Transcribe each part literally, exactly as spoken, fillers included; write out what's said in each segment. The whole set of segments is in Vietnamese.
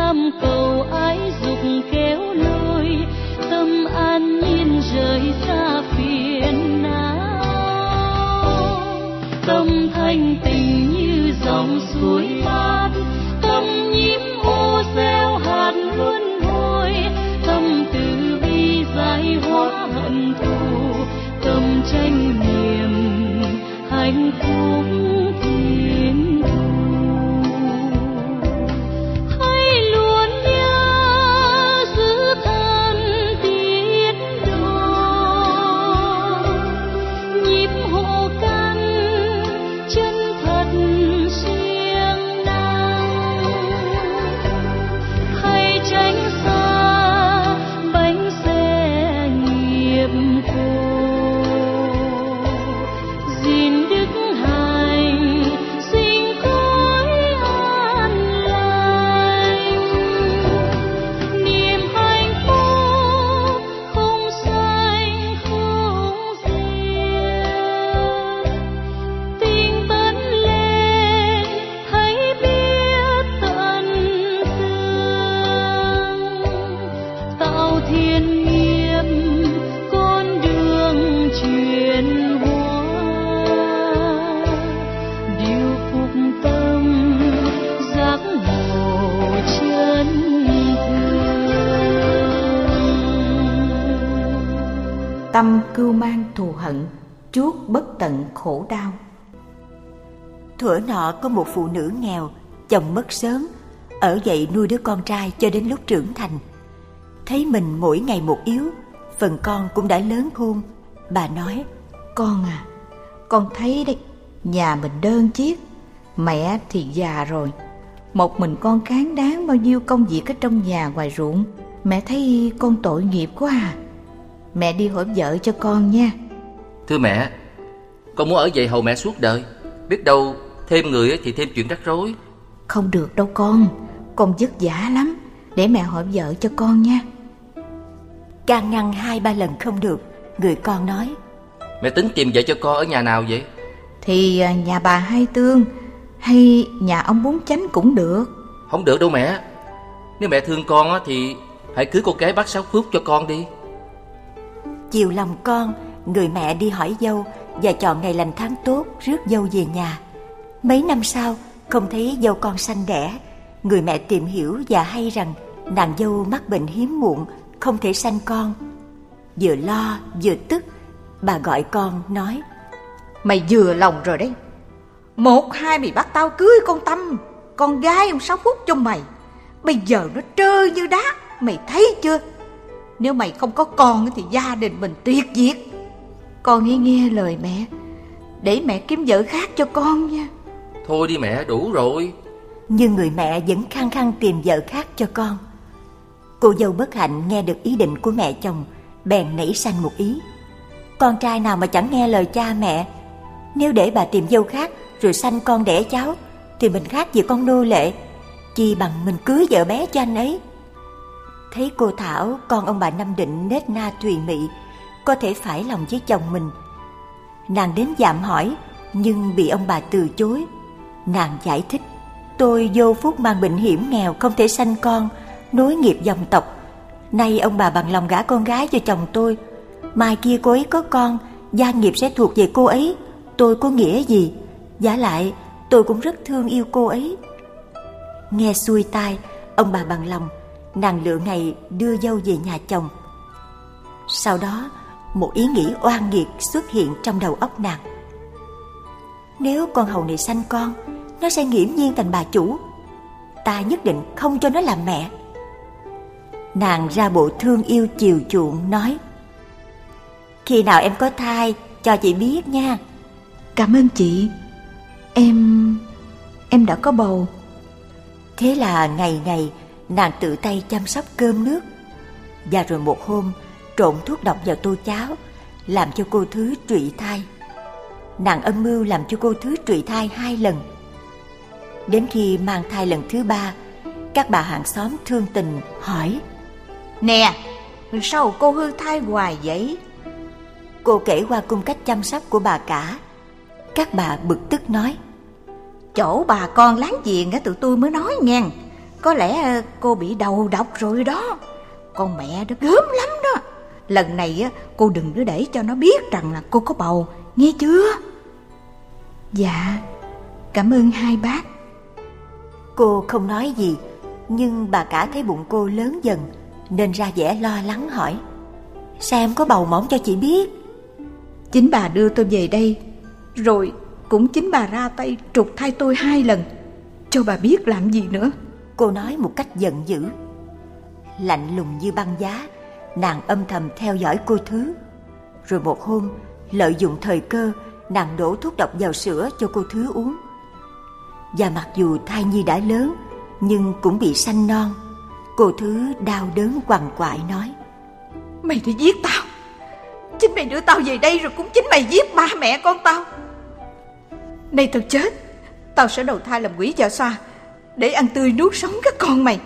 nam cầu ái dục kéo lôi, tâm an nhiên rời xa phiền não. Tâm thanh tình như dòng suối mát, tâm nhiễm ô gieo hạt luân hồi, tâm từ bi giải hóa hận thù, tâm tranh niềm hạnh phúc thiên thu. Hãy luôn nhớ giữ thân tiết độ, nhịp hộ căn chân thật siêng năng. Hãy tránh xa bánh xe nghiệp khổ, gìn đức hạnh sinh khối an lành. Niềm hạnh phúc không sanh không diệt, tinh tấn lên hãy biết tận tường, tạo thiên nghiệp con đường chuyển hóa, điều phục tâm giác ngộ chân thường. Tâm cưu mang thù hận, chuốc bất tận khổ đau. Thuở nọ có một phụ nữ nghèo, chồng mất sớm, ở vậy nuôi đứa con trai cho đến lúc trưởng thành. Thấy mình mỗi ngày một yếu, phần con cũng đã lớn khôn. Bà nói: Con à, con thấy đấy, nhà mình đơn chiếc, mẹ thì già rồi, một mình con cán đáng bao nhiêu công việc ở trong nhà ngoài ruộng. Mẹ thấy con tội nghiệp quá à. Mẹ đi hỏi vợ cho con nha. Thưa mẹ, con muốn ở vậy hầu mẹ suốt đời. Biết đâu thêm người thì thêm chuyện rắc rối. Không được đâu con, con vất vả lắm. Để mẹ hỏi vợ cho con nha. Can ngăn hai ba lần không được, người con nói: Mẹ tính tìm vợ cho con ở nhà nào vậy? Thì nhà bà Hai Tương hay nhà ông Bốn Chánh cũng được. Không được đâu mẹ. Nếu mẹ thương con thì hãy cưới cô gái bác Sáu Phước cho con đi. Chiều lòng con, người mẹ đi hỏi dâu và chọn ngày lành tháng tốt rước dâu về nhà. Mấy năm sau, không thấy dâu con sanh đẻ, người mẹ tìm hiểu và hay rằng nàng dâu mắc bệnh hiếm muộn, không thể sanh con. Vừa lo vừa tức, bà gọi con nói: Mày vừa lòng rồi đấy. Một hai mày bắt tao cưới con Tâm, con gái ông Sáu Phúc cho mày. Bây giờ nó trơ như đá, mày thấy chưa? Nếu mày không có con thì gia đình mình tuyệt diệt. Con hãy nghe lời mẹ, để mẹ kiếm vợ khác cho con nha. Thôi đi mẹ, đủ rồi. Nhưng người mẹ vẫn khăng khăng tìm vợ khác cho con. Cô dâu bất hạnh nghe được ý định của mẹ chồng, bèn nảy sanh một ý: con trai nào mà chẳng nghe lời cha mẹ, nếu để bà tìm dâu khác rồi sanh con đẻ cháu thì mình khác gì con nô lệ, chi bằng mình cưới vợ bé cho anh ấy. Thấy cô Thảo, con ông bà Nam Định nết na tùy mị, có thể phải lòng với chồng mình. Nàng đến dạm hỏi, nhưng bị ông bà từ chối. Nàng giải thích: tôi vô phúc mang bệnh hiểm nghèo, không thể sanh con, nối nghiệp dòng tộc. Nay ông bà bằng lòng gả con gái cho chồng tôi, mai kia cô ấy có con, gia nghiệp sẽ thuộc về cô ấy, tôi có nghĩa gì? Vả lại tôi cũng rất thương yêu cô ấy. Nghe xuôi tai, ông bà bằng lòng. Nàng lựa ngày đưa dâu về nhà chồng. Sau đó, một ý nghĩ oan nghiệt xuất hiện trong đầu óc nàng: nếu con hầu này sanh con, nó sẽ nghiễm nhiên thành bà chủ, ta nhất định không cho nó làm mẹ. Nàng ra bộ thương yêu chiều chuộng nói: khi nào em có thai cho chị biết nha. Cảm ơn chị. Em... em đã có bầu. Thế là ngày ngày nàng tự tay chăm sóc cơm nước. Và rồi một hôm trộn thuốc độc vào tô cháo, làm cho cô Thứ trụy thai. Nàng âm mưu làm cho cô Thứ trụy thai hai lần. Đến khi mang thai lần thứ ba, các bà hàng xóm thương tình hỏi: nè, sao cô hư thai hoài vậy? Cô kể qua cung cách chăm sóc của bà cả. Các bà bực tức nói: chỗ bà con láng giềng á, tụi tôi mới nói nghe, có lẽ cô bị đầu độc rồi đó. Con mẹ nó gớm lắm đó. Lần này cô đừng có để cho nó biết rằng là cô có bầu, nghe chưa? Dạ, cảm ơn hai bác. Cô không nói gì, nhưng bà cả thấy bụng cô lớn dần nên ra vẻ lo lắng hỏi: sao em có bầu mà không cho chị biết? Chính bà đưa tôi về đây, rồi cũng chính bà ra tay trục thai tôi hai lần, cho bà biết làm gì nữa. Cô nói một cách giận dữ. Lạnh lùng như băng giá, nàng âm thầm theo dõi cô Thứ. Rồi một hôm, lợi dụng thời cơ, nàng đổ thuốc độc vào sữa cho cô Thứ uống. Và mặc dù thai nhi đã lớn, nhưng cũng bị sanh non. Cô Thứ đau đớn quằn quại nói: mày đã giết tao, chính mày đưa tao về đây, rồi cũng chính mày giết ba mẹ con tao. Nay tao chết, tao sẽ đầu thai làm quỷ dạ xoa để ăn tươi nuốt sống các con mày.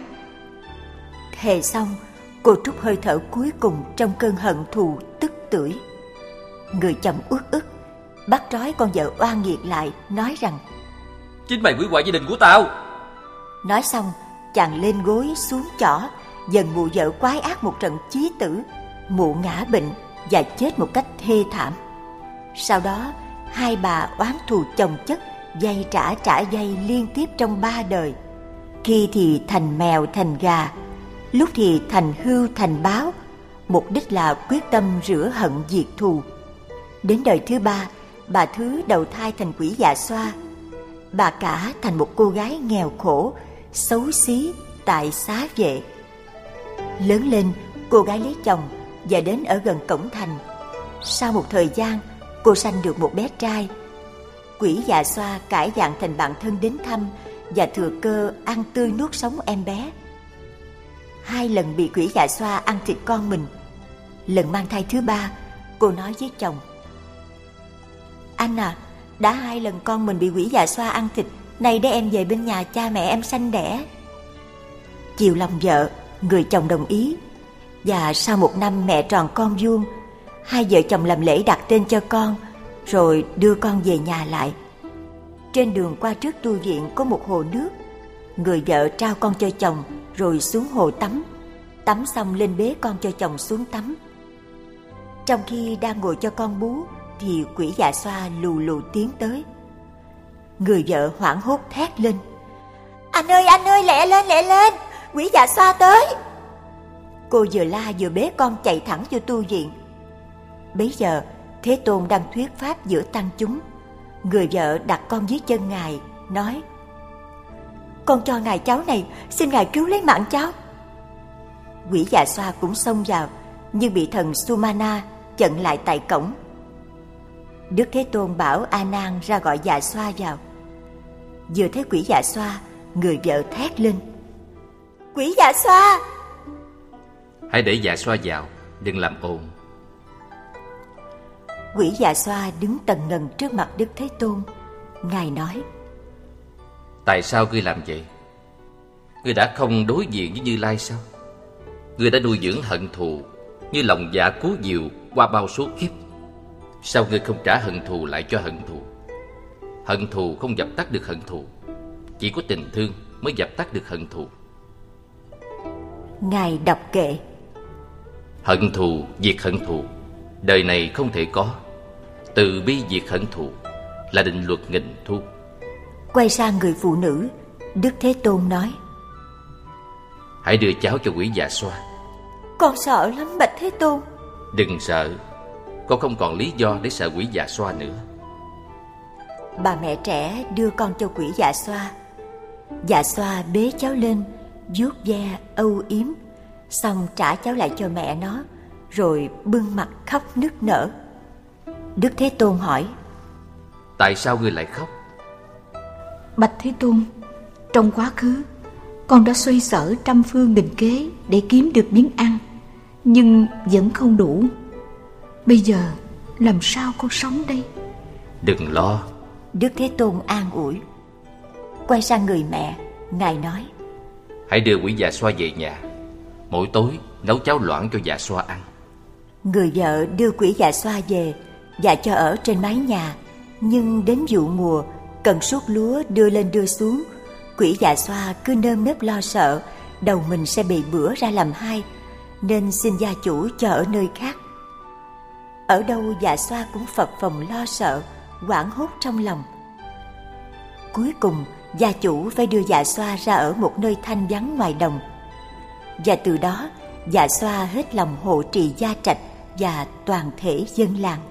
Thề xong, cô trút hơi thở cuối cùng trong cơn hận thù tức tưởi. Người chồng uất ức bắt trói con vợ oan nghiệt lại, nói rằng: chính mày hủy hoại gia đình của tao. Nói xong, chàng lên gối xuống chỏ, dần mụ vợ quái ác một trận chí tử. Mụ ngã bệnh và chết một cách thê thảm. Sau đó, hai bà oán thù chồng chất, dây trả trả dây liên tiếp trong ba đời. Khi thì thành mèo thành gà, lúc thì thành hươu thành báo, mục đích là quyết tâm rửa hận diệt thù. Đến đời thứ ba, bà Thứ đầu thai thành quỷ dạ xoa. Bà cả thành một cô gái nghèo khổ, xấu xí tại xá vệ. Lớn lên, cô gái lấy chồng và đến ở gần cổng thành. Sau một thời gian, cô sanh được một bé trai. Quỷ dạ xoa cải dạng thành bạn thân đến thăm và thừa cơ ăn tươi nuốt sống em bé. Hai lần bị quỷ dạ xoa ăn thịt con mình. Lần mang thai thứ ba, cô nói với chồng: anh à, đã hai lần con mình bị quỷ dạ xoa ăn thịt, nay để em về bên nhà cha mẹ em sanh đẻ. Chiều lòng vợ, người chồng đồng ý. Và sau một năm mẹ tròn con vuông, hai vợ chồng làm lễ đặt tên cho con, rồi đưa con về nhà lại. Trên đường qua trước tu viện có một hồ nước. Người vợ trao con cho chồng rồi xuống hồ tắm. Tắm xong lên bế con cho chồng xuống tắm. Trong khi đang ngồi cho con bú thì quỷ dạ xoa lù lù tiến tới. Người vợ hoảng hốt thét lên: anh ơi, anh ơi, lẹ lên, lẹ lên, quỷ dạ xoa tới. Cô vừa la vừa bế con chạy thẳng vô tu viện. Bấy giờ Thế Tôn đang thuyết pháp giữa tăng chúng. Người vợ đặt con dưới chân ngài, nói: con cho ngài cháu này, xin ngài cứu lấy mạng cháu. Quỷ dạ xoa cũng xông vào, nhưng bị thần Sumana chặn lại tại cổng. Đức Thế Tôn bảo A Nan ra gọi dạ xoa vào. Vừa thấy quỷ dạ xoa, người vợ thét lên: quỷ dạ xoa! Hãy để dạ xoa vào, đừng làm ồn. Quỷ dạ xoa đứng tần ngần trước mặt Đức Thế Tôn. Ngài nói: tại sao ngươi làm vậy? Ngươi đã không đối diện với Như Lai sao? Ngươi đã nuôi dưỡng hận thù như lòng dạ cố diều qua bao số kiếp. Sao ngươi không trả hận thù lại cho hận thù? Hận thù không dập tắt được hận thù, chỉ có tình thương mới dập tắt được hận thù. Ngài đọc kệ: hận thù diệt hận thù, đời này không thể có. Từ bi diệt hận thù là định luật nghìn thu. Quay sang người phụ nữ, Đức Thế Tôn nói: hãy đưa cháu cho quỷ dạ xoa. Con sợ lắm bạch Thế Tôn. Đừng sợ, con không còn lý do để sợ quỷ dạ xoa nữa. Bà mẹ trẻ đưa con cho quỷ dạ xoa. Dạ xoa bế cháu lên, vuốt ve âu yếm, xong trả cháu lại cho mẹ nó, rồi bưng mặt khóc nức nở. Đức Thế Tôn hỏi: tại sao ngươi lại khóc? Bạch Thế Tôn, trong quá khứ con đã xoay sở trăm phương nghìn kế để kiếm được miếng ăn, nhưng vẫn không đủ. Bây giờ làm sao con sống đây? Đừng lo. Đức Thế Tôn an ủi. Quay sang người mẹ, ngài nói: hãy đưa quỷ dạ xoa về nhà, mỗi tối nấu cháo loãng cho dạ xoa ăn. Người vợ đưa quỷ dạ xoa về và cho ở trên mái nhà. Nhưng đến vụ mùa, cần sút lúa đưa lên đưa xuống, Quỷ Dạ Xoa cứ nơm nớp lo sợ đầu mình sẽ bị bữa ra làm hai, nên xin gia chủ cho ở nơi khác. Ở đâu Dạ Xoa cũng phập phồng lo sợ, hoảng hốt trong lòng. Cuối cùng gia chủ phải đưa Dạ Xoa ra ở một nơi thanh vắng ngoài đồng. Và từ đó Dạ Xoa hết lòng hộ trì gia trạch và toàn thể dân làng.